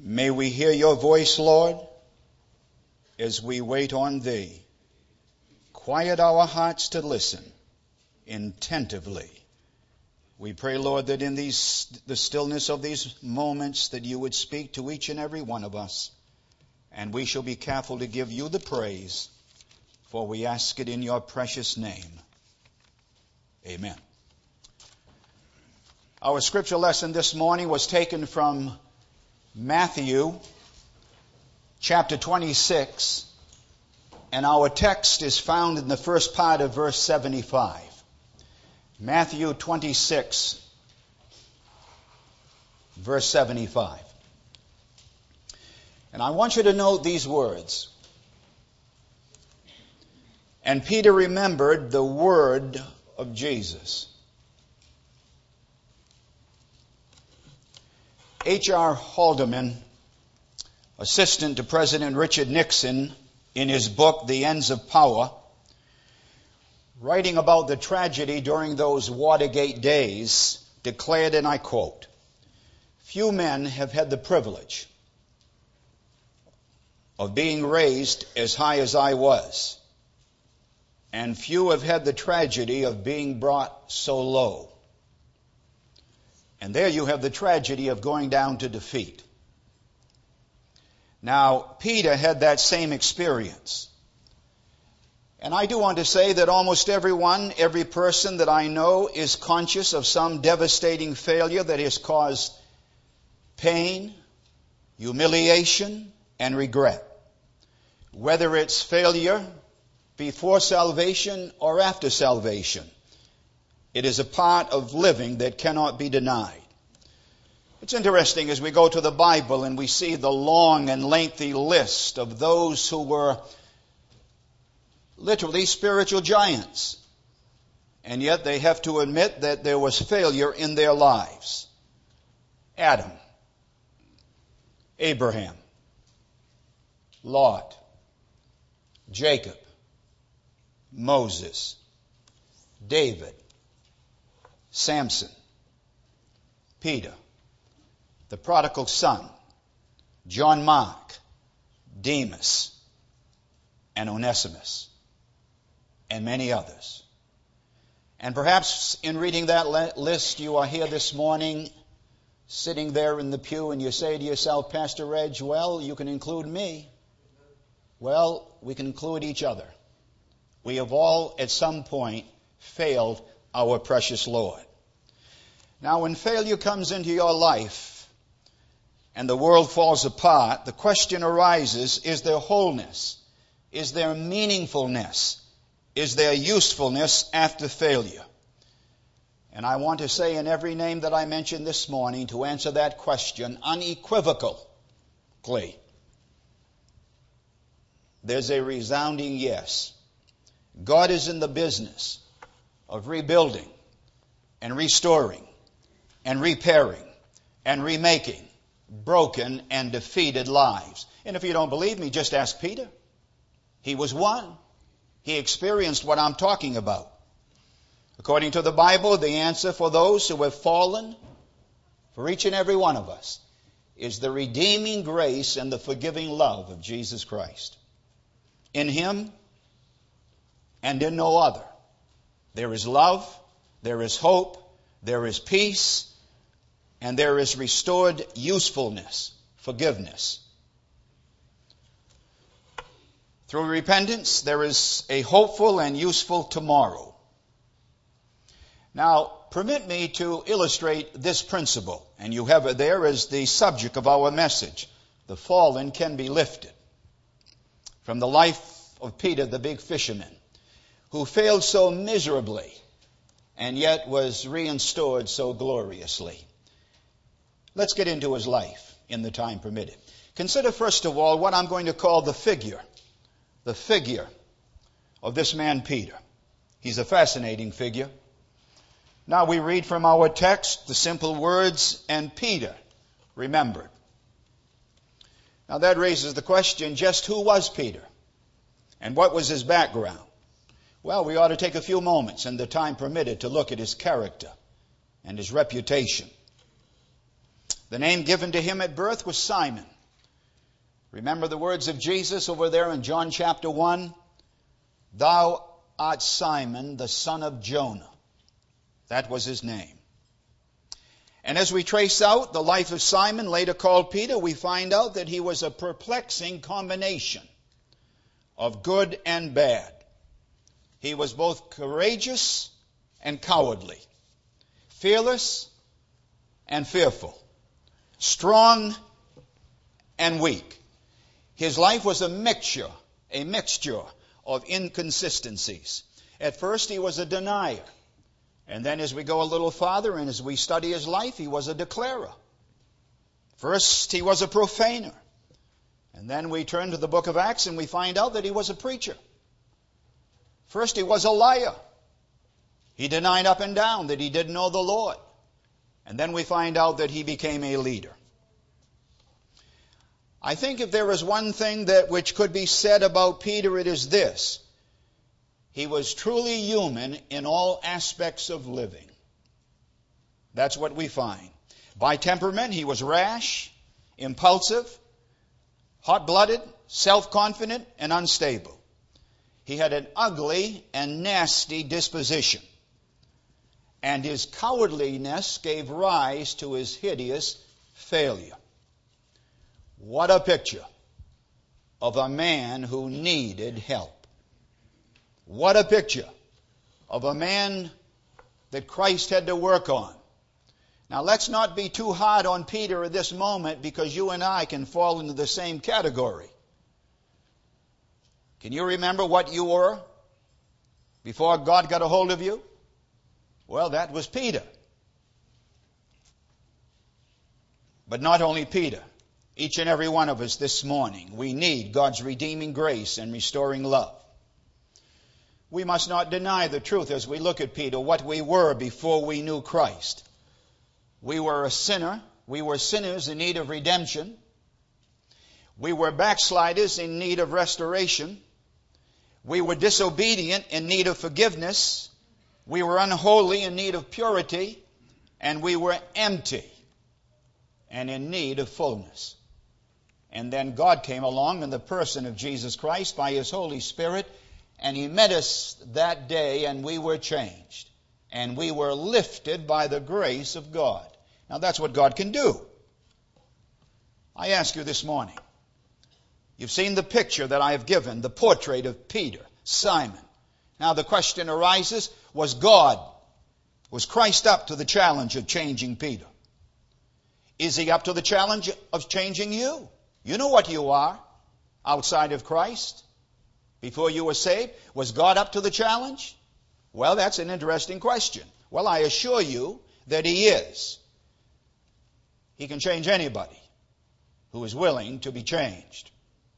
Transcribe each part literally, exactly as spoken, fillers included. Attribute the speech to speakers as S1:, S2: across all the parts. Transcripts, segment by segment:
S1: May we hear your voice, Lord, as we wait on thee. Quiet our hearts to listen attentively. We pray, Lord, that in these the stillness of these moments that you would speak to each and every one of us, and we shall be careful to give you the praise, for we ask it in your precious name. Amen. Our scripture lesson this morning was taken from Matthew chapter twenty-six, and our text is found in the first part of verse seventy-five. Matthew twenty-six, verse seventy-five. And I want you to note these words. And Peter remembered the word of Jesus. H R Haldeman, assistant to President Richard Nixon, in his book, The Ends of Power, writing about the tragedy during those Watergate days, declared, and I quote, "Few men have had the privilege of being raised as high as I was, and few have had the tragedy of being brought so low." And there you have the tragedy of going down to defeat. Now, Peter had that same experience. And I do want to say that almost everyone, every person that I know is conscious of some devastating failure that has caused pain, humiliation, and regret. Whether it's failure before salvation or after salvation, it is a part of living that cannot be denied. It's interesting as we go to the Bible and we see the long and lengthy list of those who were literally spiritual giants. And yet they have to admit that there was failure in their lives. Adam, Abraham, Lot, Jacob, Moses, David, Samson, Peter, the prodigal son, John Mark, Demas, and Onesimus, and many others. And perhaps in reading that list, you are here this morning, sitting there in the pew, and you say to yourself, "Pastor Reg, well, you can include me." Well, we can include each other. We have all, at some point, failed our precious Lord. Now, when failure comes into your life and the world falls apart, the question arises, is there wholeness? Is there meaningfulness? Is there usefulness after failure? And I want to say in every name that I mentioned this morning, to answer that question unequivocally, there's a resounding yes. God is in the business of rebuilding and restoring and repairing and remaking broken and defeated lives. And if you don't believe me, just ask Peter. He was one. He experienced what I'm talking about. According to the Bible, the answer for those who have fallen, for each and every one of us, is the redeeming grace and the forgiving love of Jesus Christ. In Him and in no other, there is love, there is hope, there is peace, and there is restored usefulness, forgiveness. Through repentance, there is a hopeful and useful tomorrow. Now, permit me to illustrate this principle, and you have it there as the subject of our message. The fallen can be lifted. From the life of Peter, the big fisherman, who failed so miserably and yet was reinstored so gloriously. Let's get into his life in the time permitted. Consider first of all what I'm going to call the figure, the figure of this man Peter. He's a fascinating figure. Now we read from our text the simple words, "And Peter remembered." Now that raises the question, just who was Peter? And what was his background? Well, we ought to take a few moments in the time permitted to look at his character and his reputation. The name given to him at birth was Simon. Remember the words of Jesus over there in John chapter one? Thou art Simon, the son of Jonah. That was his name. And as we trace out the life of Simon, later called Peter, we find out that he was a perplexing combination of good and bad. He was both courageous and cowardly, fearless and fearful, strong and weak. His life was a mixture, a mixture of inconsistencies. At first he was a denier. And then as we go a little farther and as we study his life, he was a declarer. First he was a profaner. And then we turn to the book of Acts and we find out that he was a preacher. First he was a liar. He denied up and down that he didn't know the Lord. And then we find out that he became a leader. I think if there is one thing that which could be said about Peter, it is this. He was truly human in all aspects of living. That's what we find. By temperament, he was rash, impulsive, hot-blooded, self-confident, and unstable. He had an ugly and nasty disposition. And his cowardliness gave rise to his hideous failure. What a picture of a man who needed help. What a picture of a man that Christ had to work on. Now let's not be too hard on Peter at this moment, because you and I can fall into the same category. Can you remember what you were before God got a hold of you? Well, that was Peter. But not only Peter. Each and every one of us this morning, we need God's redeeming grace and restoring love. We must not deny the truth as we look at Peter, what we were before we knew Christ. We were a sinner. We were sinners in need of redemption. We were backsliders in need of restoration. We were disobedient in need of forgiveness. We were unholy in need of purity. And we were empty and in need of fullness. And then God came along in the person of Jesus Christ by His Holy Spirit, and He met us that day, and we were changed. And we were lifted by the grace of God. Now that's what God can do. I ask you this morning, you've seen the picture that I have given, the portrait of Peter, Simon. Now the question arises, was God, was Christ up to the challenge of changing Peter? Is He up to the challenge of changing you? You know what you are outside of Christ. Before you were saved, was God up to the challenge? Well, that's an interesting question. Well, I assure you that He is. He can change anybody who is willing to be changed.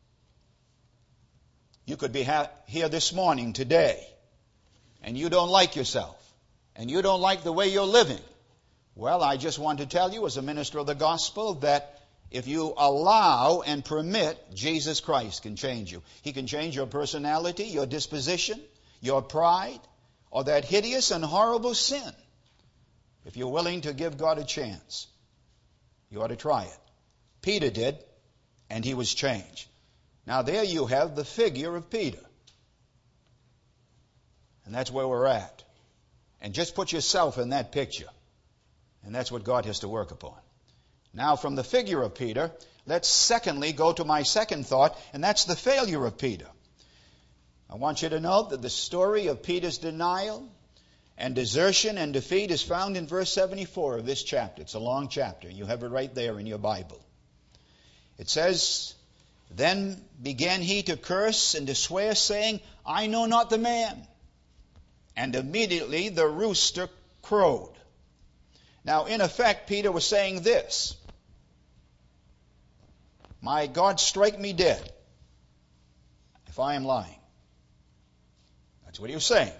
S1: You could be ha- here this morning, today, and you don't like yourself, and you don't like the way you're living. Well, I just want to tell you as a minister of the gospel that if you allow and permit, Jesus Christ can change you. He can change your personality, your disposition, your pride, or that hideous and horrible sin. If you're willing to give God a chance, you ought to try it. Peter did, and he was changed. Now there you have the figure of Peter. And that's where we're at. And just put yourself in that picture. And that's what God has to work upon. Now, from the figure of Peter, let's secondly go to my second thought, and that's the failure of Peter. I want you to know that the story of Peter's denial and desertion and defeat is found in verse seventy-four of this chapter. It's a long chapter. You have it right there in your Bible. It says, "Then began he to curse and to swear, saying, I know not the man. And immediately the rooster crowed." Now, in effect, Peter was saying this: "My God, strike me dead if I am lying." That's what he was saying.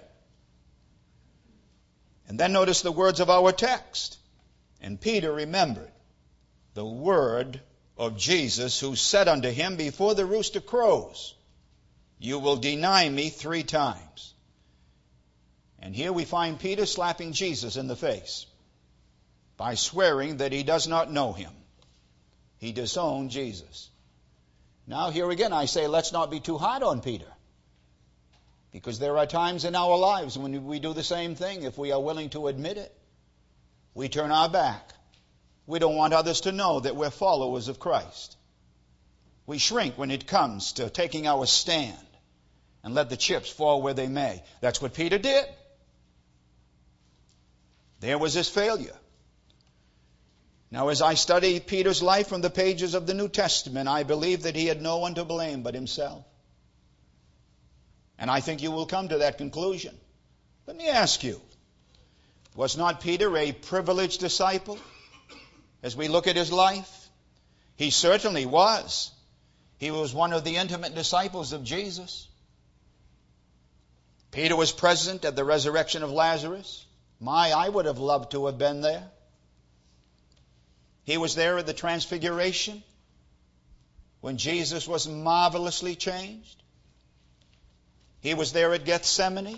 S1: And then notice the words of our text. And Peter remembered the word of Jesus, who said unto him, "Before the rooster crows, you will deny me three times." And here we find Peter slapping Jesus in the face by swearing that he does not know him. He disowned Jesus. Now here again I say, let's not be too hard on Peter. Because there are times in our lives when we do the same thing, if we are willing to admit it. We turn our back. We don't want others to know that we're followers of Christ. We shrink when it comes to taking our stand and let the chips fall where they may. That's what Peter did. There was his failure. Now, as I study Peter's life from the pages of the New Testament, I believe that he had no one to blame but himself. And I think you will come to that conclusion. Let me ask you, was not Peter a privileged disciple? As we look at his life, he certainly was. He was one of the intimate disciples of Jesus. Peter was present at the resurrection of Lazarus. My, I would have loved to have been there. He was there at the transfiguration when Jesus was marvelously changed. He was there at Gethsemane,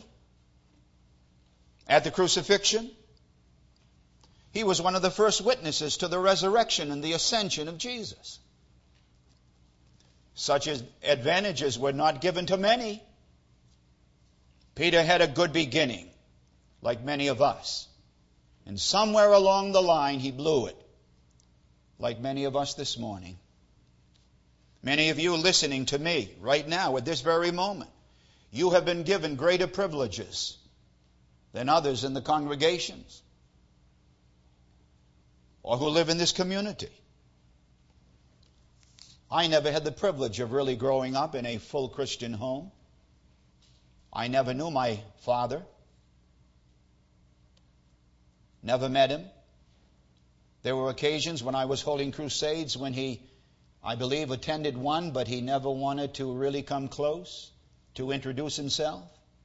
S1: at the crucifixion. He was one of the first witnesses to the resurrection and the ascension of Jesus. Such advantages were not given to many. Peter had a good beginning, like many of us. And somewhere along the line, he blew it, like many of us this morning. Many of you listening to me right now at this very moment, you have been given greater privileges than others in the congregations or who live in this community. I never had the privilege of really growing up in a full Christian home. I never knew my father. Never met him. There were occasions when I was holding crusades when he, I believe, attended one, but he never wanted to really come close to introduce himself.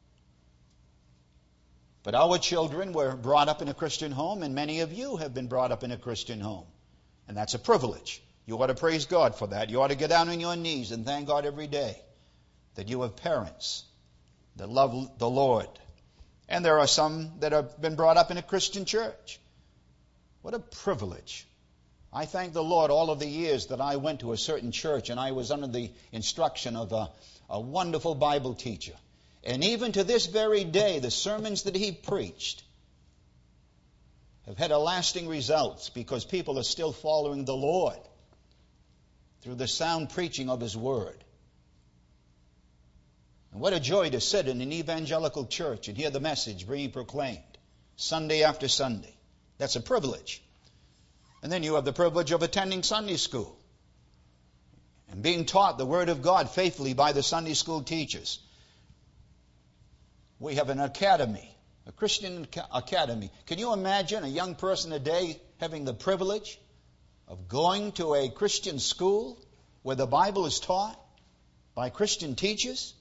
S1: But our children were brought up in a Christian home, and many of you have been brought up in a Christian home. And that's a privilege. You ought to praise God for that. You ought to get down on your knees and thank God every day that you have parents that love the Lord. And there are some that have been brought up in a Christian church. What a privilege. I thank the Lord all of the years that I went to a certain church and I was under the instruction of a, a wonderful Bible teacher. And even to this very day, the sermons that he preached have had a lasting results because people are still following the Lord through the sound preaching of his word. And what a joy to sit in an evangelical church and hear the message being proclaimed Sunday after Sunday. That's a privilege. And then you have the privilege of attending Sunday school and being taught the Word of God faithfully by the Sunday school teachers. We have an academy, a Christian academy. Can you imagine a young person today having the privilege of going to a Christian school where the Bible is taught by Christian teachers?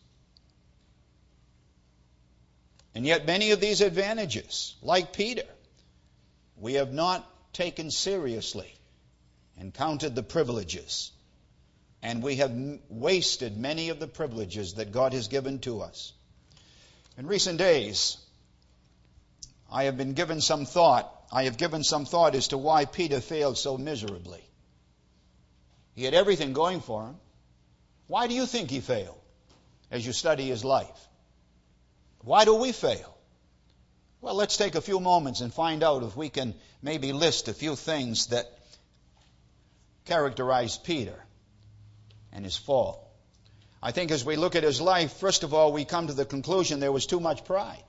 S1: And yet many of these advantages, like Peter, we have not taken seriously and counted the privileges. And we have wasted many of the privileges that God has given to us. In recent days, I have been given some thought. I have given some thought as to why Peter failed so miserably. He had everything going for him. Why do you think he failed as you study his life? Why do we fail? Well, let's take a few moments and find out if we can maybe list a few things that characterized Peter and his fall. I think as we look at his life, first of all, we come to the conclusion there was too much pride.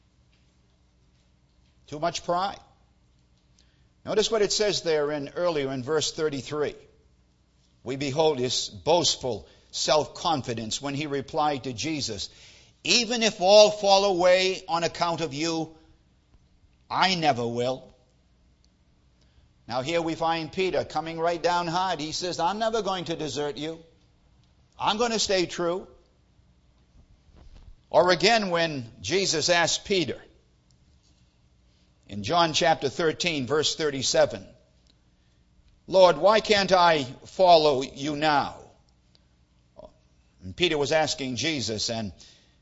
S1: Too much pride. Notice what it says there in earlier in verse thirty-three. We behold his boastful self-confidence when he replied to Jesus, "Even if all fall away on account of you, I never will." Now here we find Peter coming right down hard. He says, I'm never going to desert you. I'm going to stay true. Or again when Jesus asked Peter in John chapter thirteen, verse thirty-seven, Lord, why can't I follow you now? And Peter was asking Jesus, and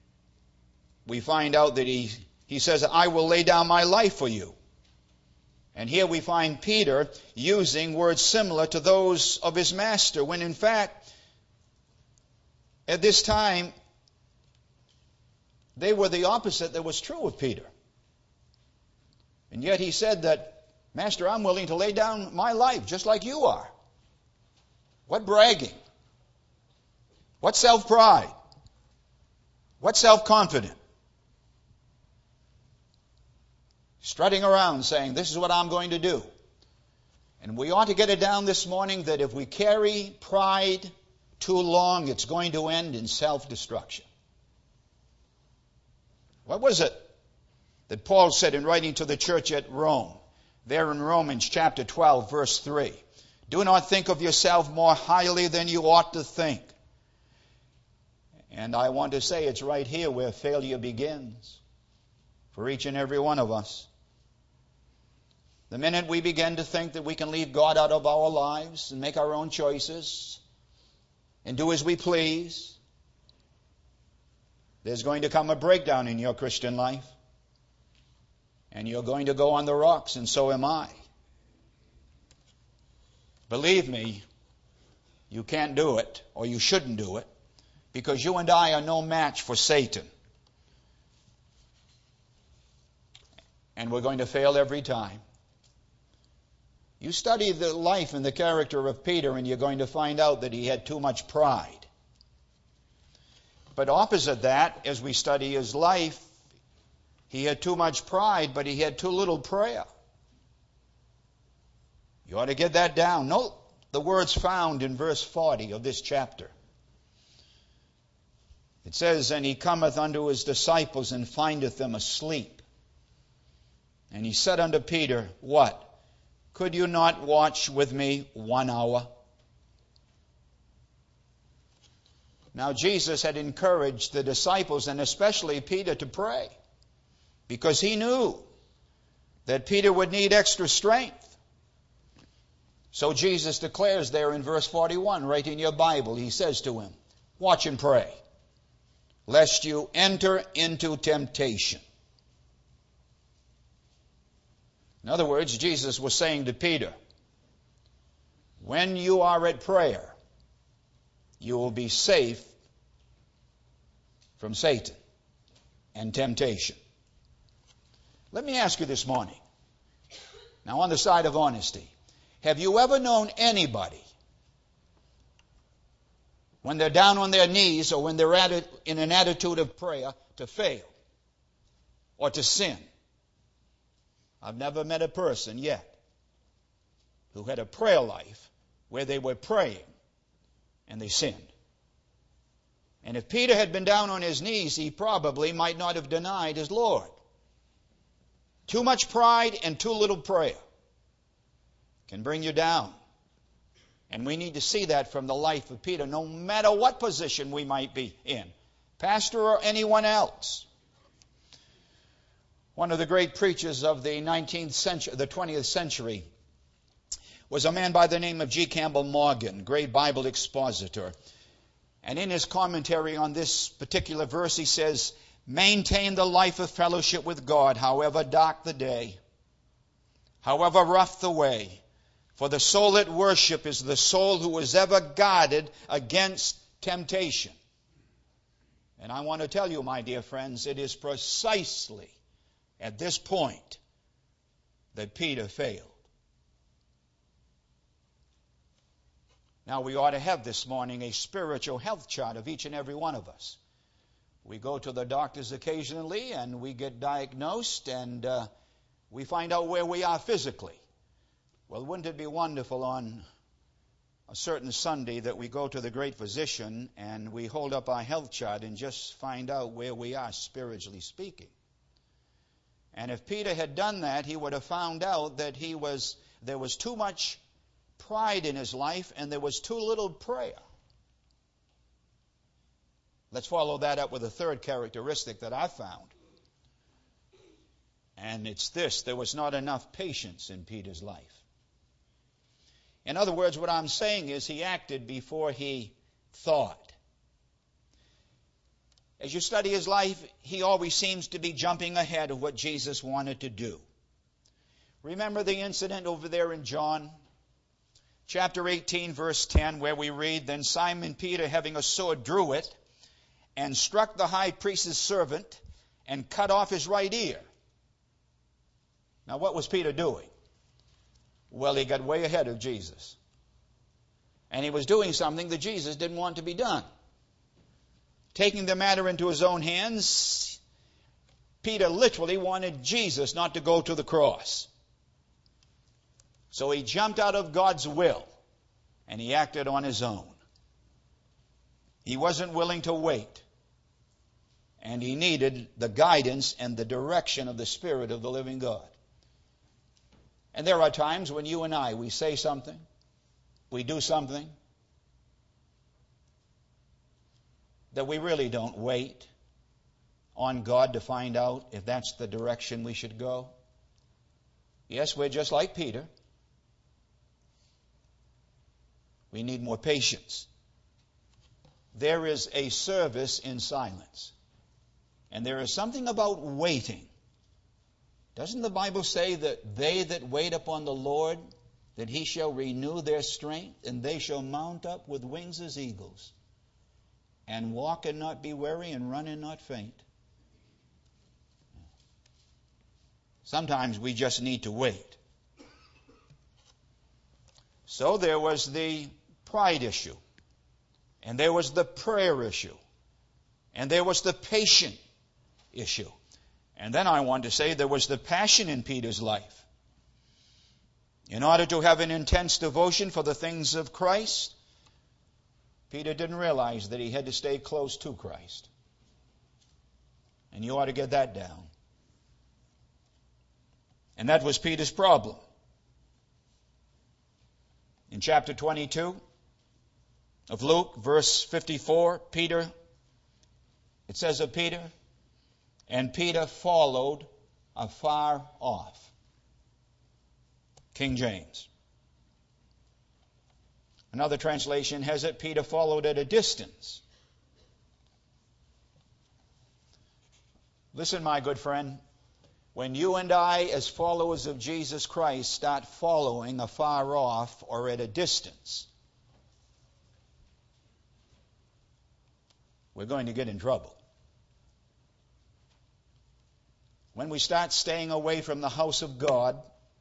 S1: we find out that he, he says, I will lay down my life for you. And here we find Peter using words similar to those of his master, when in fact, at this time, they were the opposite that was true of Peter. And yet he said that, Master, I'm willing to lay down my life just like you are. What bragging? What self-pride? What self-confidence? Strutting around saying, this is what I'm going to do. And we ought to get it down this morning that if we carry pride too long, it's going to end in self-destruction. What was it that Paul said in writing to the church at Rome? There in Romans chapter twelve, verse three. Do not think of yourself more highly than you ought to think. And I want to say it's right here where failure begins for each and every one of us. The minute we begin to think that we can leave God out of our lives and make our own choices and do as we please, there's going to come a breakdown in your Christian life. And you're going to go on the rocks, and so am I. Believe me, you can't do it, or you shouldn't do it, because you and I are no match for Satan. And we're going to fail every time. You study the life and the character of Peter, and you're going to find out that he had too much pride. But opposite that, as we study his life, he had too much pride, but he had too little prayer. You ought to get that down. Note the words found in verse forty of this chapter. It says, and he cometh unto his disciples and findeth them asleep. And he said unto Peter, what? Could you not watch with me one hour? Now Jesus had encouraged the disciples and especially Peter to pray, because he knew that Peter would need extra strength. So Jesus declares there in verse forty-one, right in your Bible, he says to him, watch and pray, lest you enter into temptation. In other words, Jesus was saying to Peter, when you are at prayer, you will be safe from Satan and temptation. Let me ask you this morning, now on the side of honesty, have you ever known anybody, when they're down on their knees or when they're at it in an attitude of prayer, to fail or to sin? I've never met a person yet who had a prayer life where they were praying and they sinned. And if Peter had been down on his knees, he probably might not have denied his Lord. Too much pride and too little prayer can bring you down. And we need to see that from the life of Peter, no matter what position we might be in, pastor or anyone else. One of the great preachers of the nineteenth century, the twentieth century, was a man by the name of G. Campbell Morgan, great Bible expositor. And in his commentary on this particular verse, he says, maintain the life of fellowship with God, however dark the day, however rough the way. For the soul at worship is the soul who is ever guarded against temptation. And I want to tell you, my dear friends, it is precisely at this point that Peter failed. Now we ought to have this morning a spiritual health chart of each and every one of us. We go to the doctors occasionally and we get diagnosed and uh, we find out where we are physically. Well, wouldn't it be wonderful on a certain Sunday that we go to the great physician and we hold up our health chart and just find out where we are spiritually speaking? And if Peter had done that, he would have found out that he was there was too much pride in his life and there was too little prayer. Let's follow that up with a third characteristic that I found. And it's this: there was not enough patience in Peter's life. In other words, what I'm saying is he acted before he thought. As you study his life, he always seems to be jumping ahead of what Jesus wanted to do. Remember the incident over there in John chapter eighteen, verse ten, where we read, "Then Simon Peter, having a sword, drew it, and struck the high priest's servant, and cut off his right ear." Now what was Peter doing? Well, he got way ahead of Jesus. And he was doing something that Jesus didn't want to be done. Taking the matter into his own hands, Peter literally wanted Jesus not to go to the cross. So he jumped out of God's will, and he acted on his own. He wasn't willing to wait. And he needed the guidance and the direction of the Spirit of the living God. And there are times when you and I, we say something, we do something, that we really don't wait on God to find out if that's the direction we should go. Yes, we're just like Peter. We need more patience. There is a service in silence. And there is something about waiting. Doesn't the Bible say that they that wait upon the Lord, that He shall renew their strength, and they shall mount up with wings as eagles, and walk and not be weary, and run and not faint? Sometimes we just need to wait. So there was the pride issue, and there was the prayer issue, and there was the patient issue. And then I want to say there was the passion in Peter's life. In order to have an intense devotion for the things of Christ, Peter didn't realize that he had to stay close to Christ. And you ought to get that down. And that was Peter's problem. In chapter twenty-two of Luke, verse fifty-four, Peter, it says of Peter, "And Peter followed afar off." King James. Another translation has it, Peter followed at a distance. Listen, my good friend, when you and I, as followers of Jesus Christ, start following afar off or at a distance, we're going to get in trouble. When we start staying away from the house of God,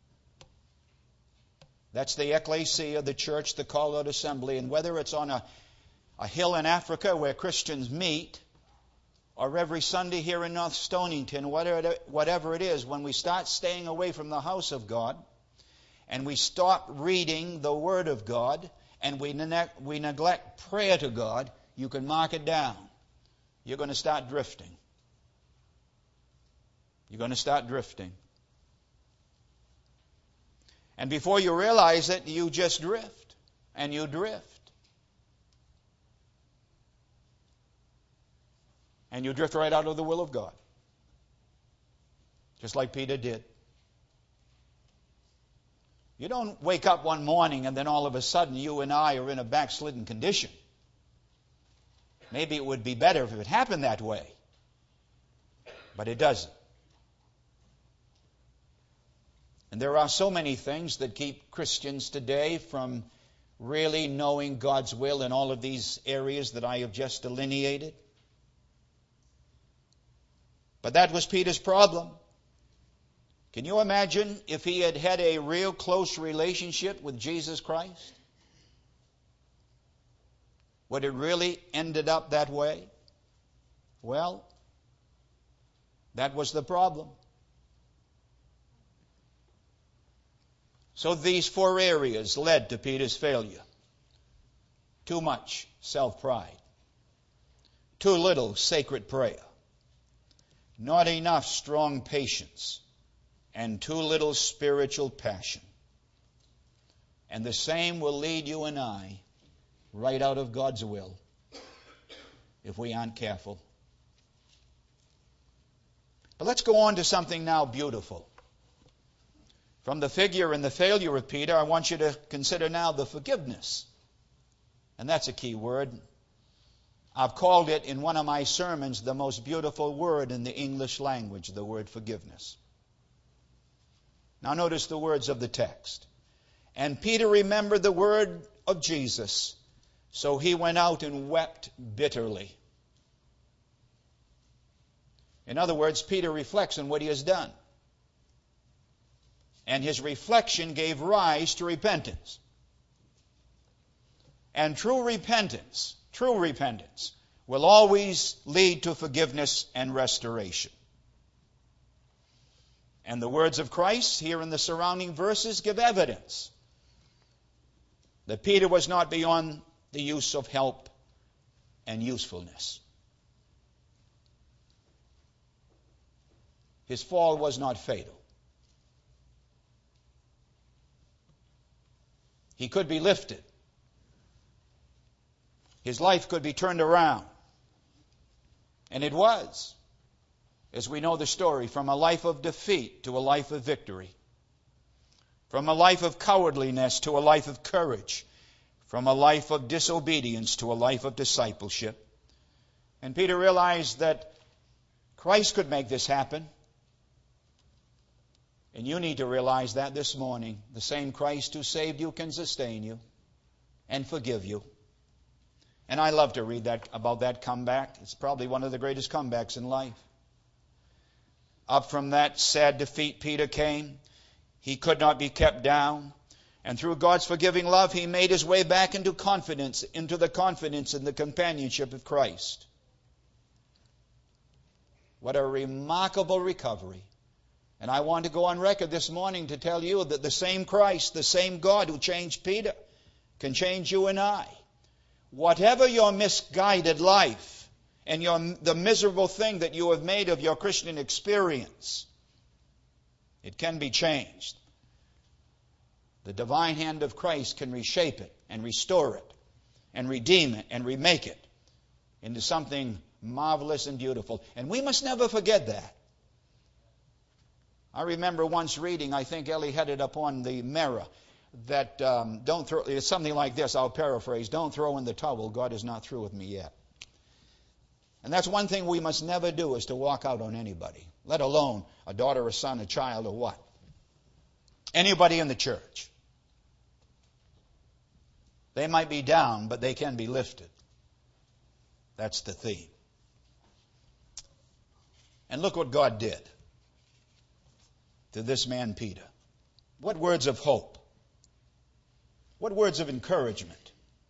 S1: that's the ecclesia, the church, the called out assembly, and whether it's on a, a hill in Africa where Christians meet, or every Sunday here in North Stonington, whatever, whatever it is, when we start staying away from the house of God, and we stop reading the Word of God, and we, ne- we neglect prayer to God, you can mark it down. You're going to start drifting. You're going to start drifting. And before you realize it, you just drift. And you drift. And you drift right out of the will of God. Just like Peter did. You don't wake up one morning and then all of a sudden you and I are in a backslidden condition. Maybe it would be better if it happened that way. But it doesn't. And there are so many things that keep Christians today from really knowing God's will in all of these areas that I have just delineated. But that was Peter's problem. Can you imagine if he had had a real close relationship with Jesus Christ? Would it really ended up that way? Well, that was the problem. So these four areas led to Peter's failure. Too much self-pride. Too little sacred prayer. Not enough strong patience. And too little spiritual passion. And the same will lead you and I right out of God's will if we aren't careful. But let's go on to something now beautiful. From the figure and the failure of Peter, I want you to consider now the forgiveness. And that's a key word. I've called it in one of my sermons the most beautiful word in the English language, the word forgiveness. Now notice the words of the text. And Peter remembered the word of Jesus, so he went out and wept bitterly. In other words, Peter reflects on what he has done. And his reflection gave rise to repentance. And true repentance, true repentance, will always lead to forgiveness and restoration. And the words of Christ here in the surrounding verses give evidence that Peter was not beyond the use of help and usefulness. His fall was not fatal. He could be lifted. His life could be turned around. And it was, as we know the story, from a life of defeat to a life of victory. From a life of cowardliness to a life of courage. From a life of disobedience to a life of discipleship. And Peter realized that Christ could make this happen. And you need to realize that this morning. The same Christ who saved you can sustain you and forgive you. And I love to read that about that comeback. It's probably one of the greatest comebacks in life. Up from that sad defeat Peter came. He could not be kept down. And through God's forgiving love, he made his way back into confidence, into the confidence and the companionship of Christ. What a remarkable recovery. And I want to go on record this morning to tell you that the same Christ, the same God who changed Peter, can change you and I. Whatever your misguided life and your, the miserable thing that you have made of your Christian experience, it can be changed. The divine hand of Christ can reshape it and restore it and redeem it and remake it into something marvelous and beautiful. And we must never forget that. I remember once reading, I think Ellie had it up on the mirror, that um, don't throw, it's something like this, I'll paraphrase, don't throw in the towel, God is not through with me yet. And that's one thing we must never do, is to walk out on anybody, let alone a daughter, a son, a child, or what. Anybody in the church. They might be down, but they can be lifted. That's the theme. And look what God did to this man Peter. What words of hope. What words of encouragement.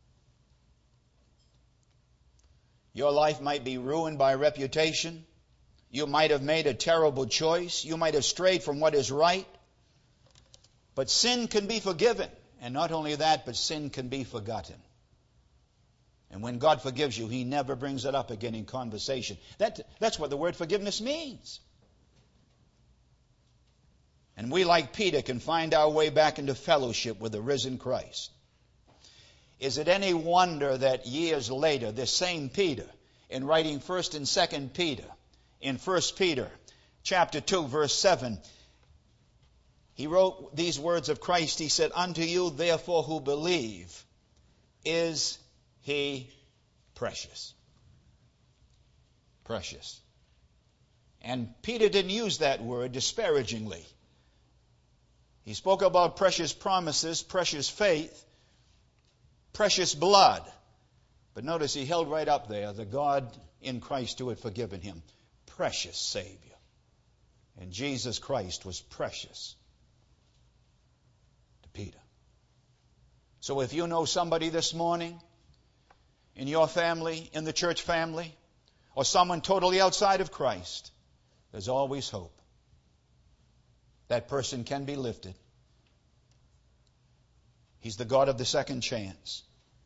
S1: Your life might be ruined by reputation. You might have made a terrible choice. You might have strayed from what is right. But sin can be forgiven. And not only that, but sin can be forgotten. And when God forgives you, he never brings it up again in conversation. That, that's what the word forgiveness means. And we, like Peter, can find our way back into fellowship with the risen Christ. Is it any wonder that years later, this same Peter, in writing First and Second Peter, in First Peter chapter two, verse seven, he wrote these words of Christ. He said, "Unto you, therefore, who believe, is he precious." Precious. And Peter didn't use that word disparagingly. He spoke about precious promises, precious faith, precious blood. But notice he held right up there the God in Christ who had forgiven him. Precious Savior. And Jesus Christ was precious to Peter. So if you know somebody this morning, in your family, in the church family, or someone totally outside of Christ, there's always hope. That person can be lifted. He's the God of the second chance.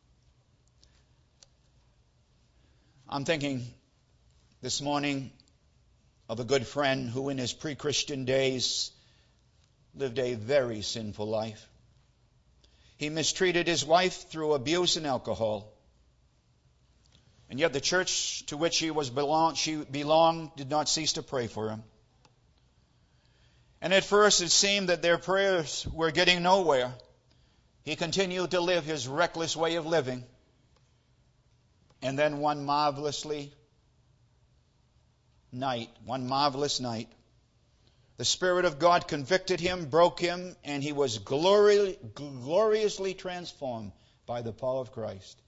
S1: I'm thinking this morning of a good friend who in his pre-Christian days lived a very sinful life. He mistreated his wife through abuse and alcohol. And yet the church to which he was belong, she belonged did not cease to pray for him. And at first it seemed that their prayers were getting nowhere. He continued to live his reckless way of living. And then one marvelously night, one marvelous night, The Spirit of God convicted him, broke him, and he was glori- gloriously transformed by the power of Christ.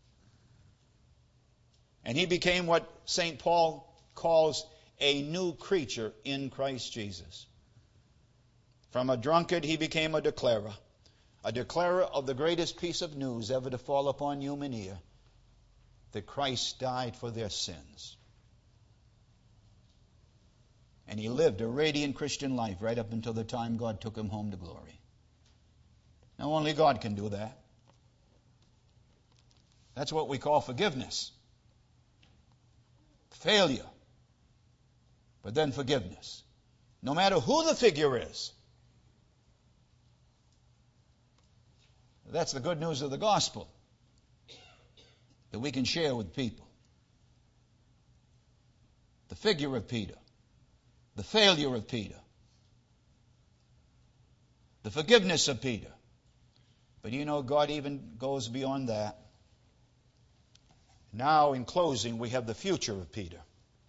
S1: And he became what Saint Paul calls a new creature in Christ Jesus. From a drunkard, he became a declarer. A declarer of the greatest piece of news ever to fall upon human ear, that Christ died for their sins. And he lived a radiant Christian life right up until the time God took him home to glory. Now, only God can do that. That's what we call forgiveness. Failure, but then forgiveness. No matter who the figure is. That's the good news of the gospel that we can share with people. The figure of Peter, the failure of Peter, the forgiveness of Peter. But you know, God even goes beyond that. Now, in closing, we have the future of Peter.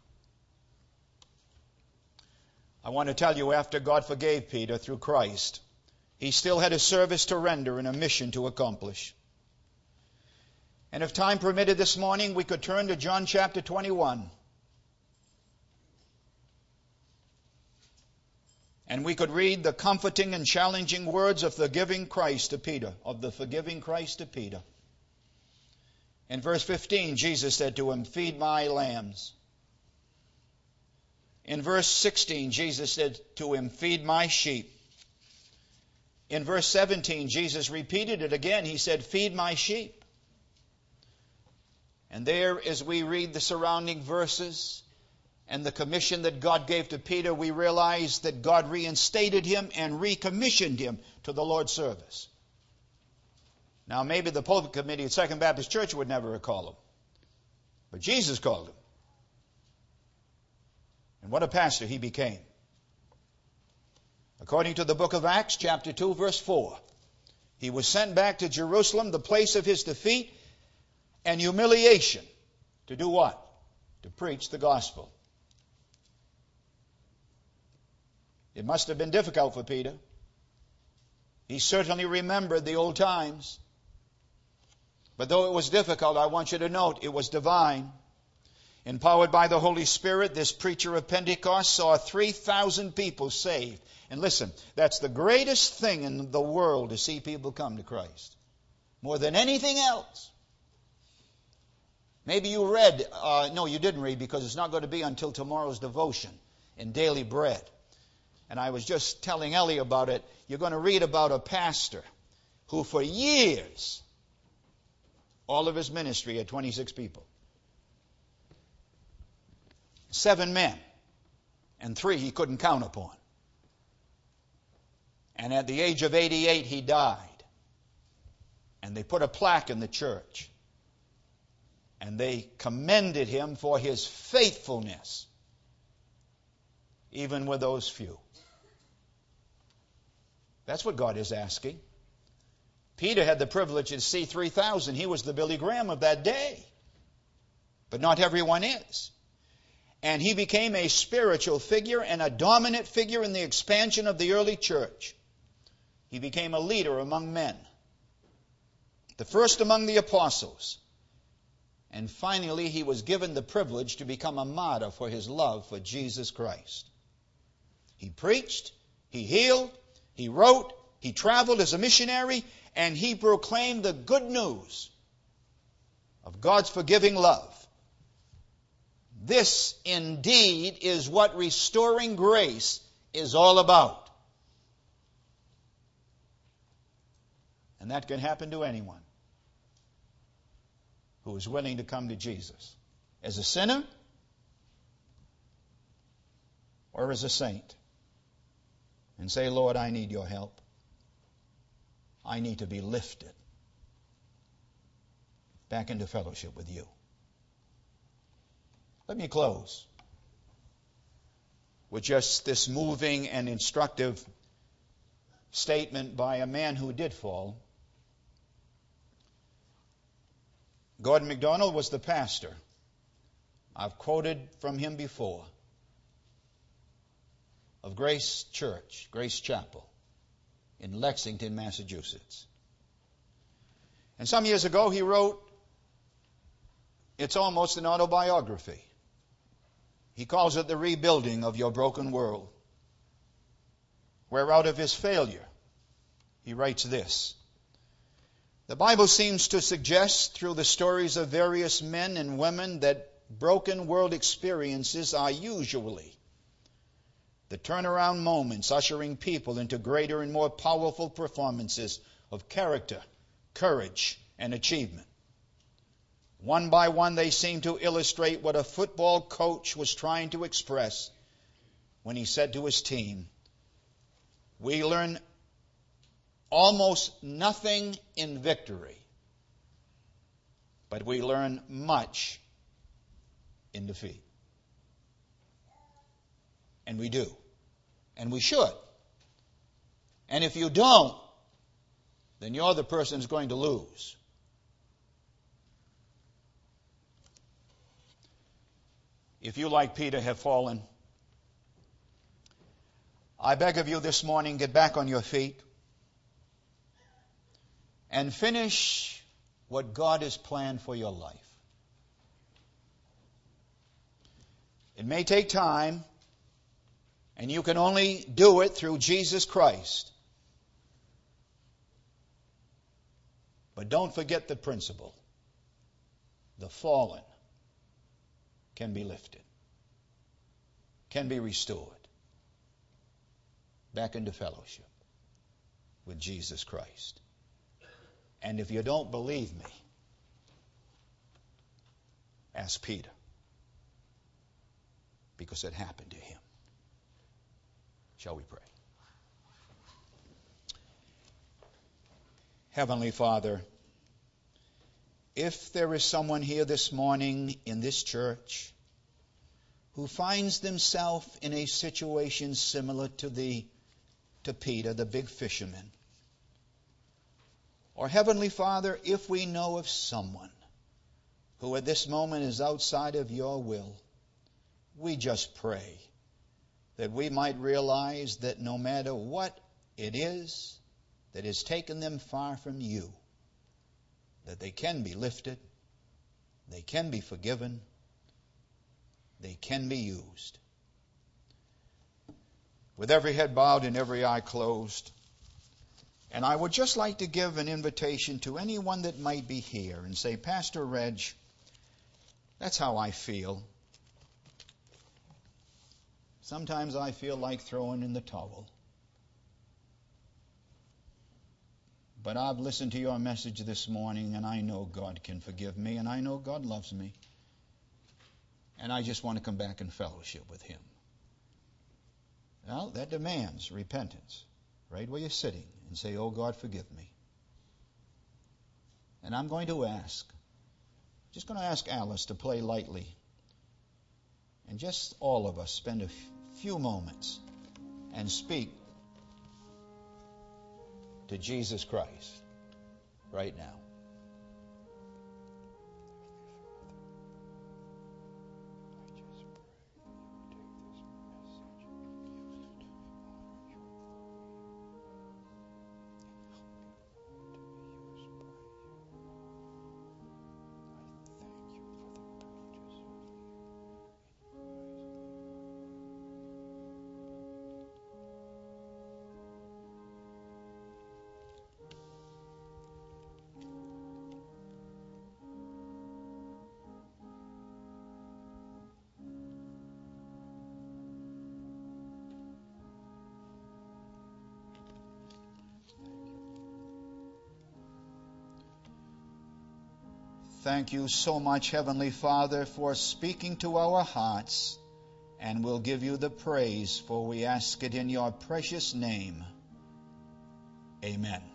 S1: I want to tell you, after God forgave Peter through Christ, he still had a service to render and a mission to accomplish. And if time permitted this morning, we could turn to John chapter twenty-one. And we could read the comforting and challenging words of forgiving Christ to Peter, of the forgiving Christ to Peter. In verse fifteen, Jesus said to him, "Feed my lambs." In verse sixteen, Jesus said to him, "Feed my sheep." In verse seventeen, Jesus repeated it again. He said, "Feed my sheep." And there, as we read the surrounding verses and the commission that God gave to Peter, we realize that God reinstated him and recommissioned him to the Lord's service. Now, maybe the pulpit committee at Second Baptist Church would never recall him. But Jesus called him. And what a pastor he became. According to the book of Acts, chapter two, verse four, he was sent back to Jerusalem, the place of his defeat and humiliation. To do what? To preach the gospel. It must have been difficult for Peter. He certainly remembered the old times. But though it was difficult, I want you to note it was divine. Empowered by the Holy Spirit, this preacher of Pentecost saw three thousand people saved. And listen, that's the greatest thing in the world, to see people come to Christ. More than anything else. Maybe you read, uh, no, you didn't read, because it's not going to be until tomorrow's devotion in Daily Bread. And I was just telling Ellie about it. You're going to read about a pastor who for years, all of his ministry had twenty-six people. Seven men, and three he couldn't count upon. And at the age of eighty-eight, he died. And they put a plaque in the church. And they commended him for his faithfulness, even with those few. That's what God is asking. Peter had the privilege to see three thousand. He was the Billy Graham of that day. But not everyone is. And he became a spiritual figure and a dominant figure in the expansion of the early church. He became a leader among men. The first among the apostles. And finally, he was given the privilege to become a martyr for his love for Jesus Christ. He preached, he healed, he wrote, he traveled as a missionary, and he proclaimed the good news of God's forgiving love. This indeed is what restoring grace is all about. And that can happen to anyone who is willing to come to Jesus. As a sinner or as a saint. And say, "Lord, I need your help. I need to be lifted back into fellowship with you." Let me close with just this moving and instructive statement by a man who did fall. Gordon MacDonald was the pastor. I've quoted from him before. of Grace Church, Grace Chapel in Lexington, Massachusetts. And some years ago he wrote, it's almost an autobiography. He calls it The Rebuilding of Your Broken World, where out of his failure he writes this. The Bible seems to suggest through the stories of various men and women that broken world experiences are usually the turnaround moments ushering people into greater and more powerful performances of character, courage, and achievement. One by one, they seem to illustrate what a football coach was trying to express when he said to his team, we learn almost nothing in victory, but we learn much in defeat. And we do. And we should. And if you don't, then you're the person who's going to lose. If you, like Peter, have fallen, I beg of you this morning, get back on your feet and finish what God has planned for your life. It may take time, and you can only do it through Jesus Christ. But don't forget the principle. The fallen can be lifted, can be restored back into fellowship with Jesus Christ. And if you don't believe me, ask Peter, because it happened to him. Shall we pray? Heavenly Father, if there is someone here this morning in this church who finds themselves in a situation similar to the to Peter, the big fisherman, or Heavenly Father, if we know of someone who at this moment is outside of your will, we just pray that we might realize that no matter what it is that has taken them far from you, that they can be lifted, they can be forgiven, they can be used. With every head bowed and every eye closed, and I would just like to give an invitation to anyone that might be here and say, Pastor Reg, that's how I feel. Sometimes I feel like throwing in the towel. But I've listened to your message this morning, and I know God can forgive me, and I know God loves me. And I just want to come back in fellowship with Him. Well, that demands repentance, right where you're sitting, and say, oh God, forgive me. And I'm going to ask, just going to ask Alice to play lightly. And just all of us spend a f- few moments and speak to Jesus Christ right now. Thank you so much, Heavenly Father, for speaking to our hearts, and we'll give you the praise, for we ask it in your precious name. Amen.